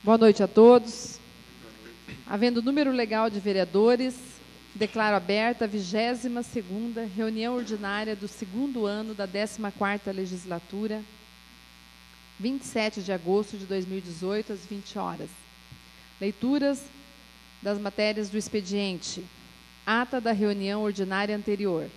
Boa noite a todos. Havendo número legal de vereadores, declaro aberta a 22ª reunião ordinária do segundo ano da 14ª legislatura, 27 de agosto de 2018, às 20 horas. Leituras das matérias do expediente. Ata da reunião ordinária anterior.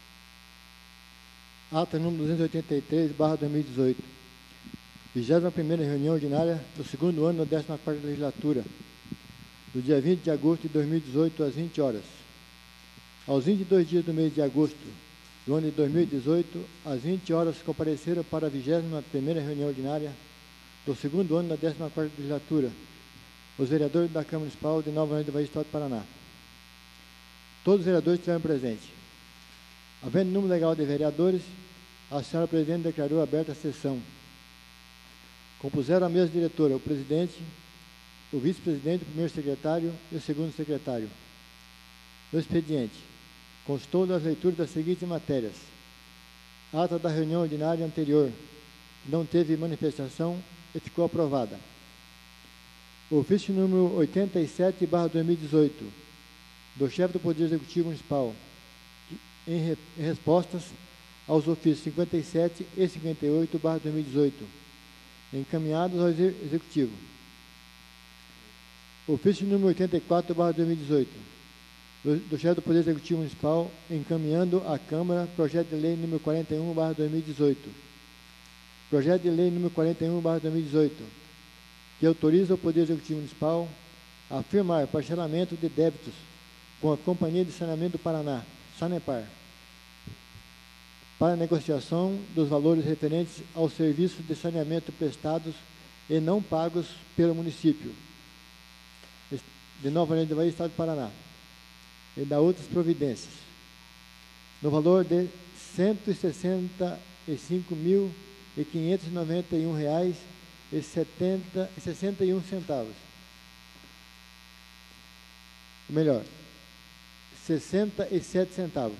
Ata número 283/2018. 21ª reunião ordinária do segundo ano da 14ª legislatura, do dia 20 de agosto de 2018, às 20 horas. Aos 22 dias do mês de agosto do ano de 2018, às 20 horas, compareceram para a 21ª reunião ordinária do segundo ano da 14ª legislatura os vereadores da Câmara Municipal de Nova Orleans do Estado do Paraná. Todos os vereadores estiveram presentes. Havendo número legal de vereadores, a senhora presidente declarou aberta a sessão. Compuseram a mesa diretora o presidente, o vice-presidente, o primeiro secretário e o segundo secretário. No expediente, constou das leituras das seguintes matérias. Ata da reunião ordinária anterior, que não teve manifestação e ficou aprovada. Ofício número 87/2018, do chefe do Poder Executivo Municipal, em respostas aos ofícios 57 e 58/2018, encaminhados ao Executivo. Ofício número 84/2018, do chefe do Poder Executivo Municipal, encaminhando à Câmara projeto de lei número 41/2018. Projeto de lei número 41/2018, que autoriza o Poder Executivo Municipal a firmar parcelamento de débitos com a Companhia de Saneamento do Paraná, Sanepar, para negociação dos valores referentes aos serviços de saneamento prestados e não pagos pelo município de Nova Orleans do Bahia, Estado do Paraná, e da outras providências, no valor de R$ 165.591,61. Ou melhor, 67 centavos.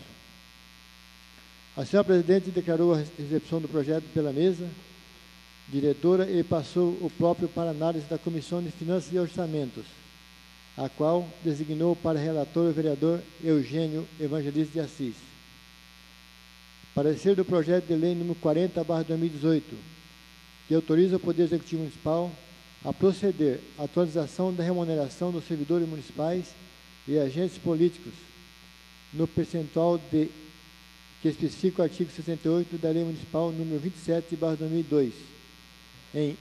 A senhora presidente declarou a recepção do projeto pela mesa diretora e passou o próprio para análise da Comissão de Finanças e Orçamentos, a qual designou para relator o vereador Eugênio Evangelista de Assis. Parecer do projeto de lei número 40/2018, que autoriza o Poder Executivo Municipal a proceder à atualização da remuneração dos servidores municipais e agentes políticos no percentual que especifica o artigo 68 da Lei Municipal número 27/2002, em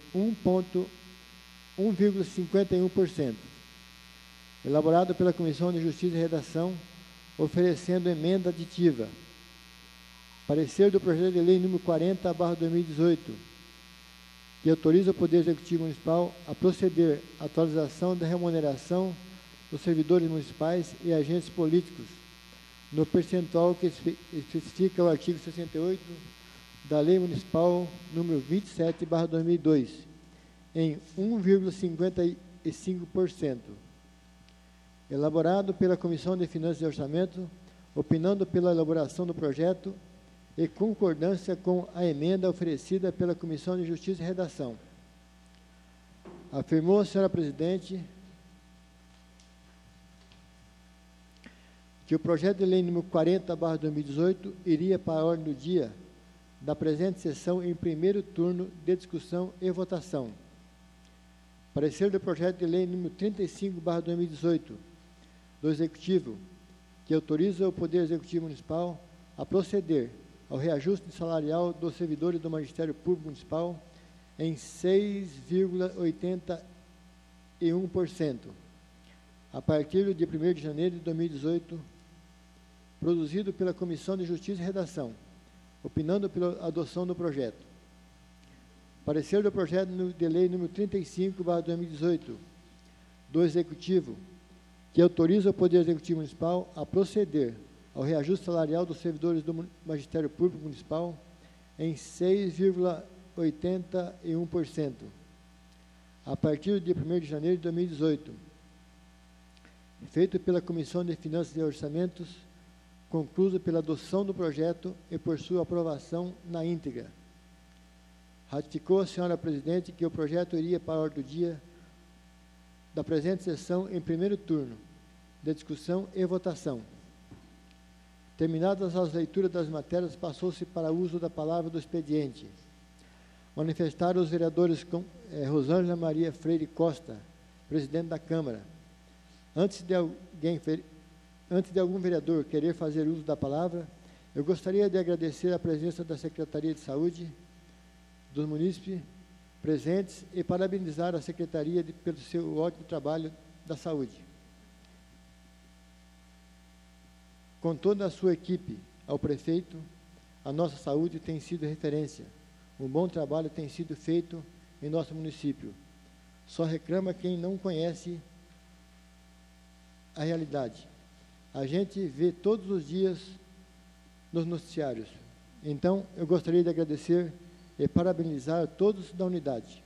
1,51%. Elaborado pela Comissão de Justiça e Redação, oferecendo emenda aditiva. Parecer do projeto de lei número 40/2018, que autoriza o Poder Executivo Municipal a proceder à atualização da remuneração dos servidores municipais e agentes políticos, no percentual que especifica o artigo 68 da Lei Municipal número 27/2002, em 1,55%. Elaborado pela Comissão de Finanças e Orçamento, opinando pela elaboração do projeto e concordância com a emenda oferecida pela Comissão de Justiça e Redação. Afirmou a senhora presidente que o projeto de lei número 40/2018 iria para a ordem do dia da presente sessão em primeiro turno de discussão e votação. Parecer do projeto de lei número 35/2018 do Executivo, que autoriza o Poder Executivo Municipal a proceder ao reajuste salarial dos servidores do Magistério Público Municipal em 6,81%, a partir do dia 1º de janeiro de 2018, produzido pela Comissão de Justiça e Redação, opinando pela adoção do projeto. Parecer do projeto de lei número 35/2018 do Executivo, que autoriza o Poder Executivo Municipal a proceder ao reajuste salarial dos servidores do Magistério Público Municipal em 6,81%, a partir do dia 1º de janeiro de 2018, feito pela Comissão de Finanças e Orçamentos, concluído pela adoção do projeto e por sua aprovação na íntegra. Ratificou a senhora presidente que o projeto iria para a ordem do dia da presente sessão em primeiro turno, de discussão e votação. Terminadas as leituras das matérias, passou-se para o uso da palavra do expediente. Manifestaram os vereadores Rosângela Maria Freire Costa, presidente da Câmara. Antes de algum vereador querer fazer uso da palavra, eu gostaria de agradecer a presença da Secretaria de Saúde dos munícipes presentes e parabenizar a Secretaria pelo seu ótimo trabalho da saúde. Com toda a sua equipe, ao prefeito, a nossa saúde tem sido referência. Um bom trabalho tem sido feito em nosso município. Só reclama quem não conhece a realidade. A gente vê todos os dias nos noticiários. Então, eu gostaria de agradecer e parabenizar todos da unidade.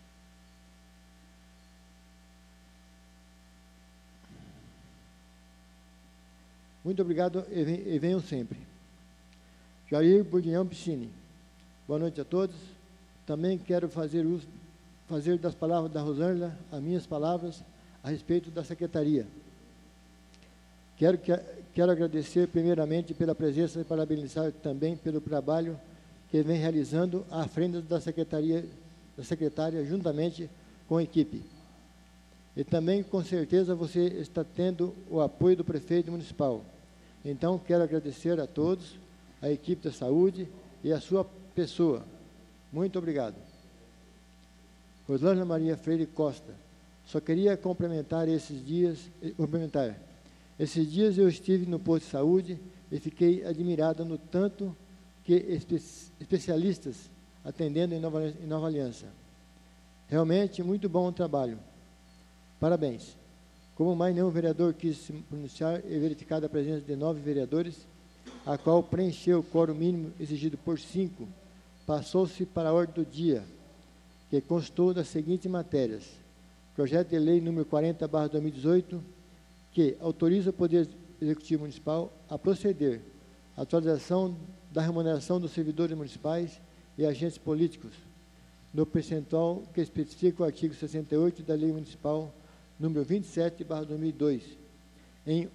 Muito obrigado e venham sempre. Jair Burdião Piscine. Boa noite a todos. Também quero fazer das palavras da Rosângela as minhas palavras a respeito da Secretaria. Quero agradecer primeiramente pela presença e parabenizar também pelo trabalho que vem realizando à frente da secretária, juntamente com a equipe. E também, com certeza, você está tendo o apoio do prefeito municipal. Então, quero agradecer a todos, a equipe da saúde e a sua pessoa. Muito obrigado. Rosângela Maria Freire Costa. Só queria complementar esses dias eu estive no posto de saúde e fiquei admirada no tanto que especialistas atendendo em Nova Aliança. Realmente, muito bom o trabalho. Parabéns. Como mais nenhum vereador quis se pronunciar e verificada a presença de 9 vereadores, a qual preencheu o quórum mínimo exigido por 5, passou-se para a ordem do dia, que constou das seguintes matérias. Projeto de Lei número 40/2018, que autoriza o Poder Executivo Municipal a proceder à atualização da remuneração dos servidores municipais e agentes políticos, no percentual que especifica o artigo 68 da Lei Municipal número 27/2002, em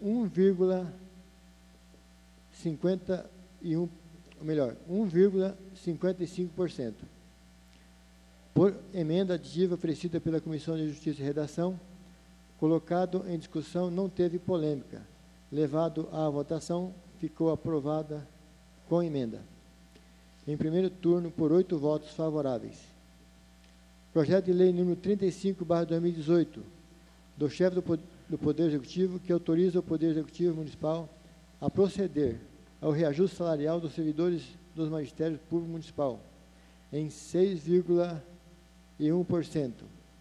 1,55%. Por emenda aditiva oferecida pela Comissão de Justiça e Redação, colocado em discussão, não teve polêmica. Levado à votação, ficou aprovada com emenda. Em primeiro turno, por 8 votos favoráveis. Projeto de Lei número 35/2018, do chefe do Poder Executivo, que autoriza o Poder Executivo Municipal a proceder ao reajuste salarial dos servidores dos Magistérios Público Municipal, em 6,1%.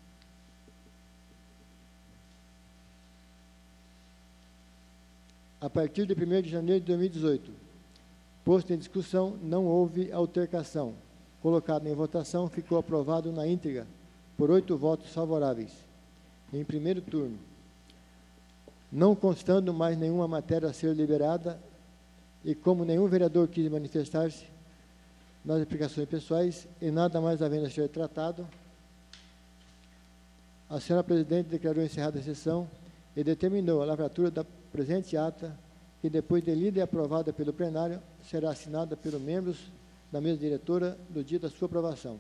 A partir de 1º de janeiro de 2018, posto em discussão, não houve altercação. Colocado em votação, ficou aprovado na íntegra, por 8 votos favoráveis. Em primeiro turno, não constando mais nenhuma matéria a ser liberada, e como nenhum vereador quis manifestar-se nas explicações pessoais, e nada mais havendo a ser tratado, a senhora presidente declarou encerrada a sessão e determinou a lavratura da presente ata, que depois de lida e aprovada pelo plenário, será assinada pelos membros da mesa diretora do dia da sua aprovação.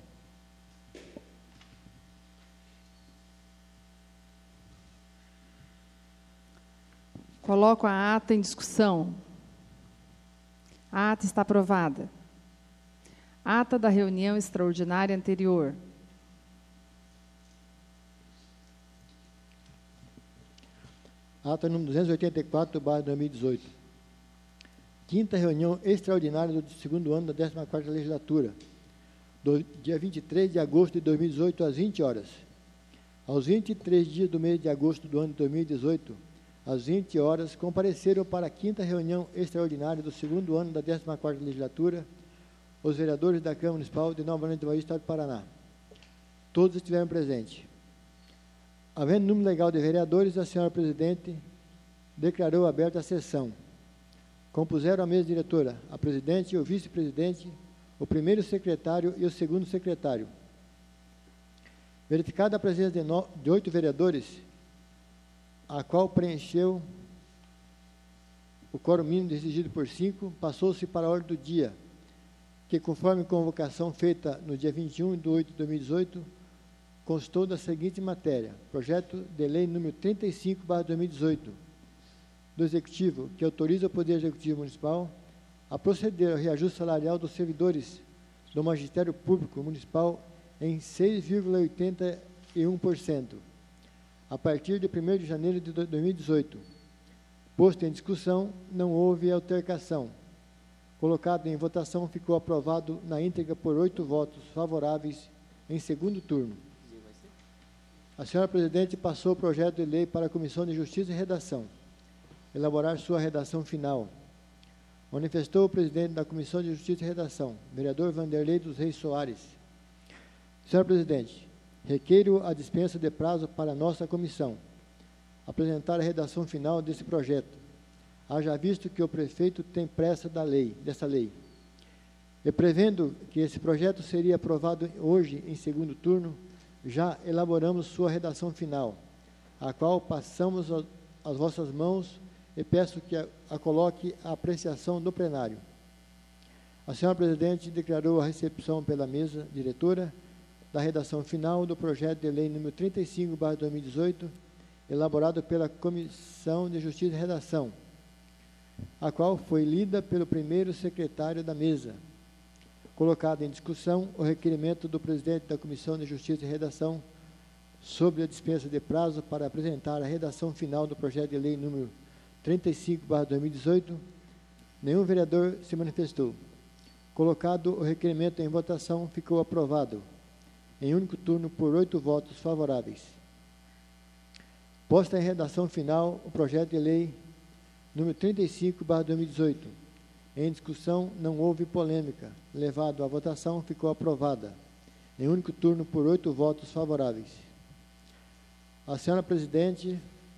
Coloco a ata em discussão. A ata está aprovada. Ata da reunião extraordinária anterior. Ata número 284/2018. Quinta reunião extraordinária do segundo ano da 14ª legislatura, do dia 23 de agosto de 2018, às 20 horas. Aos 23 dias do mês de agosto do ano de 2018, às 20 horas, compareceram para a quinta reunião extraordinária do segundo ano da 14ª legislatura, os vereadores da Câmara Municipal de Nova Aliança do Bahia, Estado do Paraná. Todos estiveram presentes. Havendo número legal de vereadores, a senhora presidente declarou aberta a sessão. Compuseram a mesa diretora, a presidente e o vice-presidente, o primeiro secretário e o segundo secretário. Verificada a presença de 8 vereadores, a qual preencheu o quórum mínimo exigido por 5, passou-se para a ordem do dia, que, conforme convocação feita no dia 21 de 8 de 2018, constou da seguinte matéria: projeto de lei número 35/2018, do Executivo, que autoriza o Poder Executivo Municipal a proceder ao reajuste salarial dos servidores do Magistério Público Municipal em 6,81%, a partir de 1º de janeiro de 2018. Posto em discussão, não houve altercação. Colocado em votação, ficou aprovado na íntegra por 8 votos favoráveis em segundo turno. A senhora presidente passou o projeto de lei para a Comissão de Justiça e Redação elaborar sua redação final. Manifestou o presidente da Comissão de Justiça e Redação, vereador Vanderlei dos Reis Soares. Senhor presidente, requeiro a dispensa de prazo para a nossa comissão apresentar a redação final desse projeto, haja visto que o prefeito tem pressa dessa lei. E prevendo que esse projeto seria aprovado hoje em segundo turno, já elaboramos sua redação final, a qual passamos às vossas mãos e peço que a coloque à apreciação do plenário. A senhora presidente declarou a recepção pela mesa diretora da redação final do projeto de lei número 35/2018, elaborado pela Comissão de Justiça e Redação, a qual foi lida pelo primeiro secretário da mesa. Colocado em discussão o requerimento do presidente da Comissão de Justiça e Redação sobre a dispensa de prazo para apresentar a redação final do projeto de lei número 35/2018, nenhum vereador se manifestou. Colocado o requerimento em votação, ficou aprovado, em único turno, por 8 votos favoráveis. Posta em redação final o projeto de lei número 35/2018. Em discussão, não houve polêmica. Levado à votação, ficou aprovada, em único turno, por 8 votos favoráveis. A senhora presidente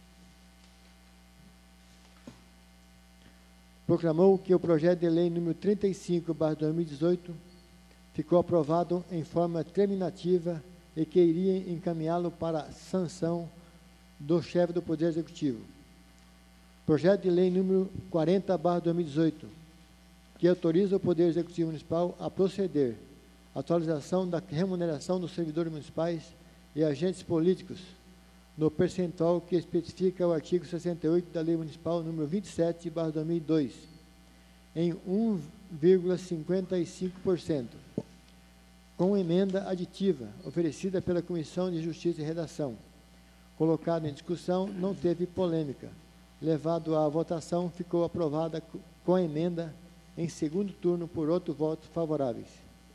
proclamou que o projeto de lei número 35/2018 ficou aprovado em forma terminativa e que iria encaminhá-lo para a sanção do chefe do Poder Executivo. Projeto de lei número 40/2018, que autoriza o Poder Executivo Municipal a proceder à atualização da remuneração dos servidores municipais e agentes políticos no percentual que especifica o artigo 68 da Lei Municipal número 27/2002, em 1,55%, com emenda aditiva oferecida pela Comissão de Justiça e Redação. Colocado em discussão, não teve polêmica. Levado à votação, ficou aprovada com a emenda em segundo turno por 8 votos favoráveis.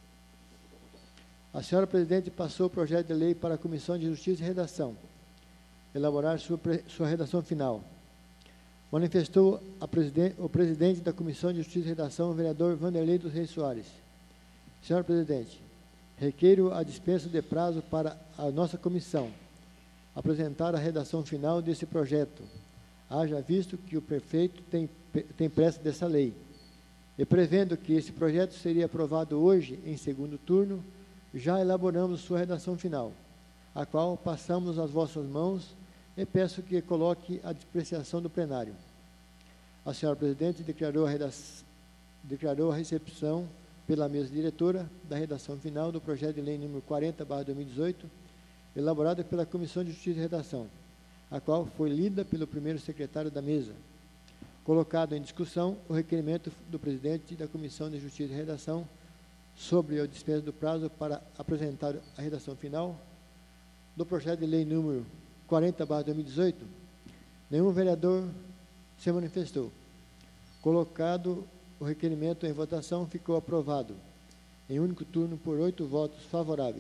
A senhora presidente passou o projeto de lei para a Comissão de Justiça e Redação elaborar sua redação final. Manifestou o presidente da Comissão de Justiça e Redação, o vereador Vanderlei dos Reis Soares. Senhor presidente, requeiro a dispensa de prazo para a nossa comissão apresentar a redação final desse projeto, haja visto que o prefeito tem pressa dessa lei, e prevendo que esse projeto seria aprovado hoje em segundo turno, já elaboramos sua redação final, a qual passamos às vossas mãos e peço que coloque à apreciação do plenário. A senhora presidente declarou a recepção pela mesa diretora da redação final do projeto de lei número 40/2018, elaborada pela Comissão de Justiça e Redação, a qual foi lida pelo primeiro secretário da mesa. Colocado em discussão o requerimento do presidente da Comissão de Justiça e Redação sobre a dispensa do prazo para apresentar a redação final do projeto de lei número 40/2018, nenhum vereador se manifestou. Colocado o requerimento em votação, ficou aprovado, em único turno, por 8 votos favoráveis.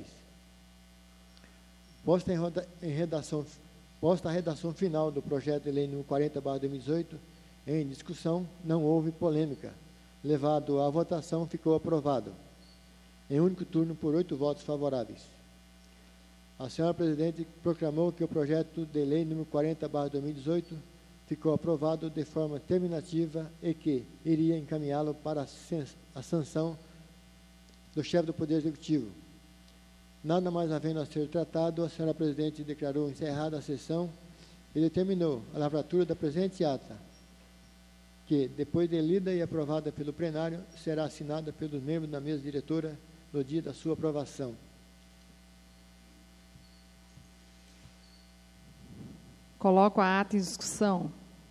Posta a redação final do projeto de lei número 40/2018, em discussão, não houve polêmica. Levado à votação, ficou aprovado, em único turno, por 8 votos favoráveis. A senhora presidente proclamou que o projeto de lei número 40/2018 ficou aprovado de forma terminativa e que iria encaminhá-lo para a sanção do chefe do Poder Executivo. Nada mais havendo a ser tratado, a senhora presidente declarou encerrada a sessão e determinou a lavratura da presente ata, que, depois de lida e aprovada pelo plenário, será assinada pelos membros da mesa diretora no dia da sua aprovação. Coloco a ata em discussão.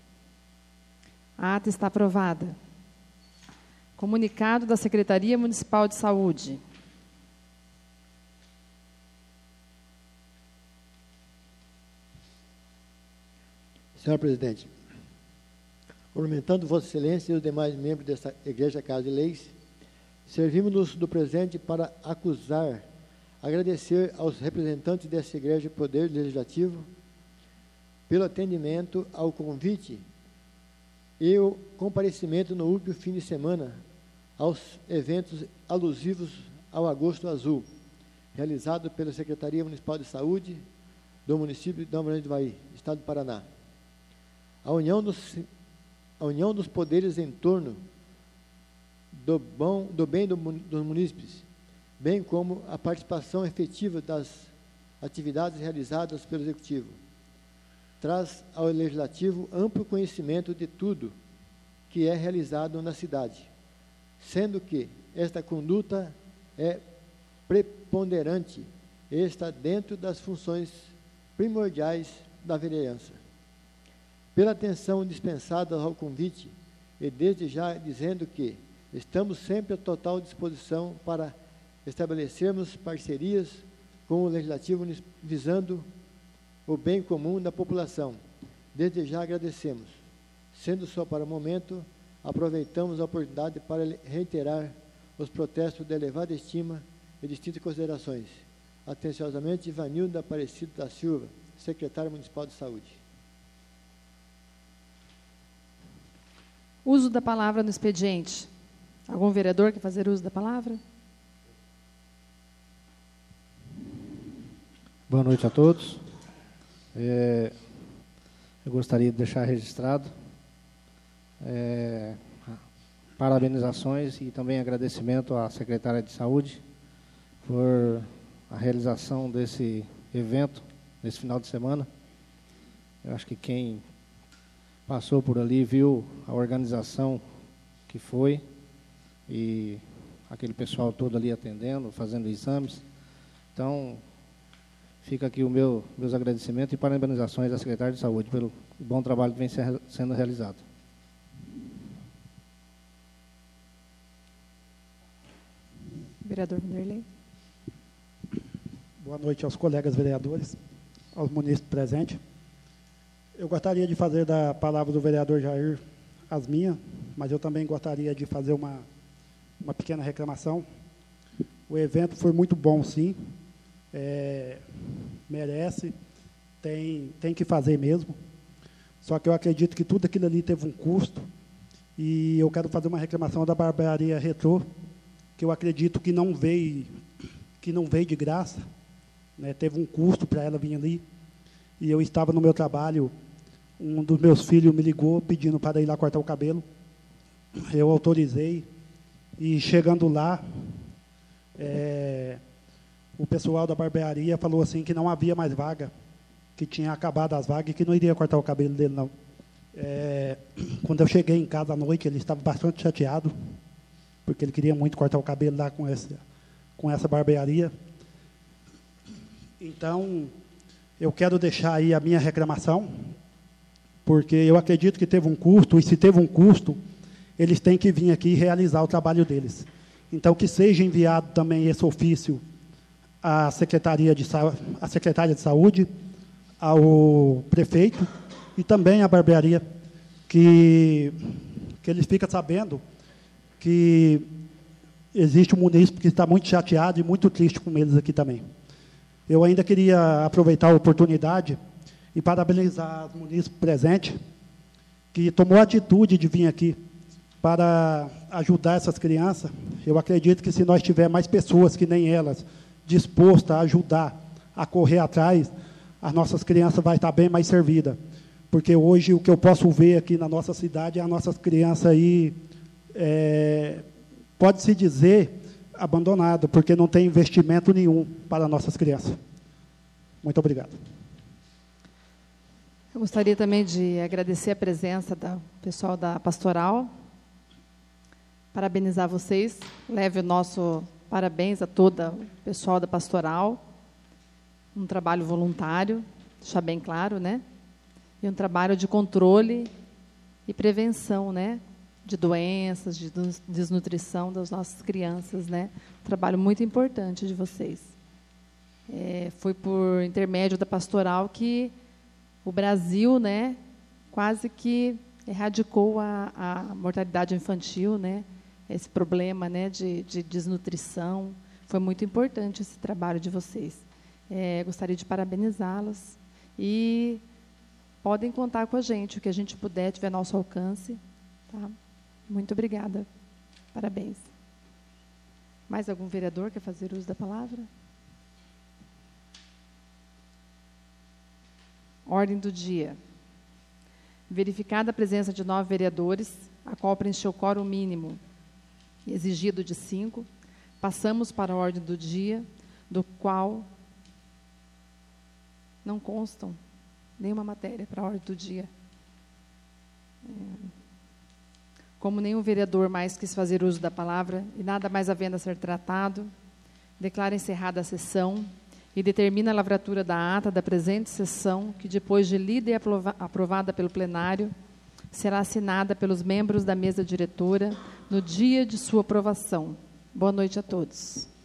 A ata está aprovada. Comunicado da Secretaria Municipal de Saúde. Senhor presidente, cumprimentando Vossa Excelência e os demais membros desta Igreja Casa de Leis, servimos-nos do presente para agradecer aos representantes desta Igreja Poder Legislativo pelo atendimento ao convite e o comparecimento no último fim de semana aos eventos alusivos ao Agosto Azul, realizado pela Secretaria Municipal de Saúde do município de Dom Brando do Ivaí, Estado do Paraná. A união dos poderes em torno do bem dos munícipes, bem como a participação efetiva das atividades realizadas pelo Executivo, traz ao Legislativo amplo conhecimento de tudo que é realizado na cidade, sendo que esta conduta é preponderante e está dentro das funções primordiais da vereança. Pela atenção dispensada ao convite, e desde já dizendo que estamos sempre à total disposição para estabelecermos parcerias com o Legislativo visando o bem comum da população. Desde já agradecemos. Sendo só para o momento, aproveitamos a oportunidade para reiterar os protestos de elevada estima e distintas considerações. Atenciosamente, Ivanilda Aparecido da Silva, Secretária Municipal de Saúde. Uso da palavra no expediente. Algum vereador quer fazer uso da palavra? Boa noite a todos. Eu gostaria de deixar registrado parabenizações e também agradecimento à secretária de Saúde por a realização desse evento, nesse final de semana. Eu acho que quem passou por ali viu a organização que foi e aquele pessoal todo ali atendendo, fazendo exames. Então, fica aqui meus agradecimentos e parabenizações à secretária de Saúde pelo bom trabalho que vem sendo realizado. Vereador Vanderlei. Boa noite aos colegas vereadores, aos munícipes presentes. Eu gostaria de fazer da palavra do vereador Jair as minhas, mas eu também gostaria de fazer uma pequena reclamação. O evento foi muito bom, sim. Merece, tem que fazer mesmo. Só que eu acredito que tudo aquilo ali teve um custo, e eu quero fazer uma reclamação da Barbearia Retrô, que eu acredito que não veio de graça, né? Teve um custo para ela vir ali, e eu estava no meu trabalho, um dos meus filhos me ligou pedindo para ir lá cortar o cabelo, eu autorizei, e chegando lá, o pessoal da barbearia falou assim que não havia mais vaga, que tinha acabado as vagas e que não iria cortar o cabelo dele, não. Quando eu cheguei em casa à noite, ele estava bastante chateado, porque ele queria muito cortar o cabelo lá com essa barbearia. Então, eu quero deixar aí a minha reclamação, porque eu acredito que teve um custo, e se teve um custo, eles têm que vir aqui e realizar o trabalho deles. Então, que seja enviado também esse ofício à secretária de Saúde, ao prefeito e também à barbearia, que eles ficam sabendo que existe um munícipe que está muito chateado e muito triste com eles aqui também. Eu ainda queria aproveitar a oportunidade e parabenizar os munícipes presentes, que tomou a atitude de vir aqui para ajudar essas crianças. Eu acredito que se nós tivermos mais pessoas que nem elas, dispostas a ajudar, a correr atrás, as nossas crianças vão estar bem mais servidas. Porque hoje o que eu posso ver aqui na nossa cidade é as nossas crianças aí, pode-se dizer, abandonadas, porque não tem investimento nenhum para nossas crianças. Muito obrigado. Eu gostaria também de agradecer a presença do pessoal da Pastoral, parabenizar vocês, leve o nosso parabéns a todo o pessoal da Pastoral, um trabalho voluntário, deixar bem claro, né? E um trabalho de controle e prevenção, né? De doenças, de desnutrição das nossas crianças, né? Um trabalho muito importante de vocês. Foi por intermédio da Pastoral que o Brasil, né, quase que erradicou a mortalidade infantil, né? Esse problema, né, de desnutrição. Foi muito importante esse trabalho de vocês. Gostaria de parabenizá-los e podem contar com a gente, o que a gente puder, tiver nosso alcance. Tá? Muito obrigada. Parabéns. Mais algum vereador quer fazer uso da palavra? Ordem do dia. Verificada a presença de 9 vereadores, a qual preencheu o quórum mínimo exigido de 5, passamos para a ordem do dia, do qual não constam nenhuma matéria para a ordem do dia. Como nenhum vereador mais quis fazer uso da palavra e nada mais havendo a ser tratado, declaro encerrada a sessão e determina a lavratura da ata da presente sessão, que depois de lida e aprovada pelo plenário, será assinada pelos membros da mesa diretora no dia de sua aprovação. Boa noite a todos.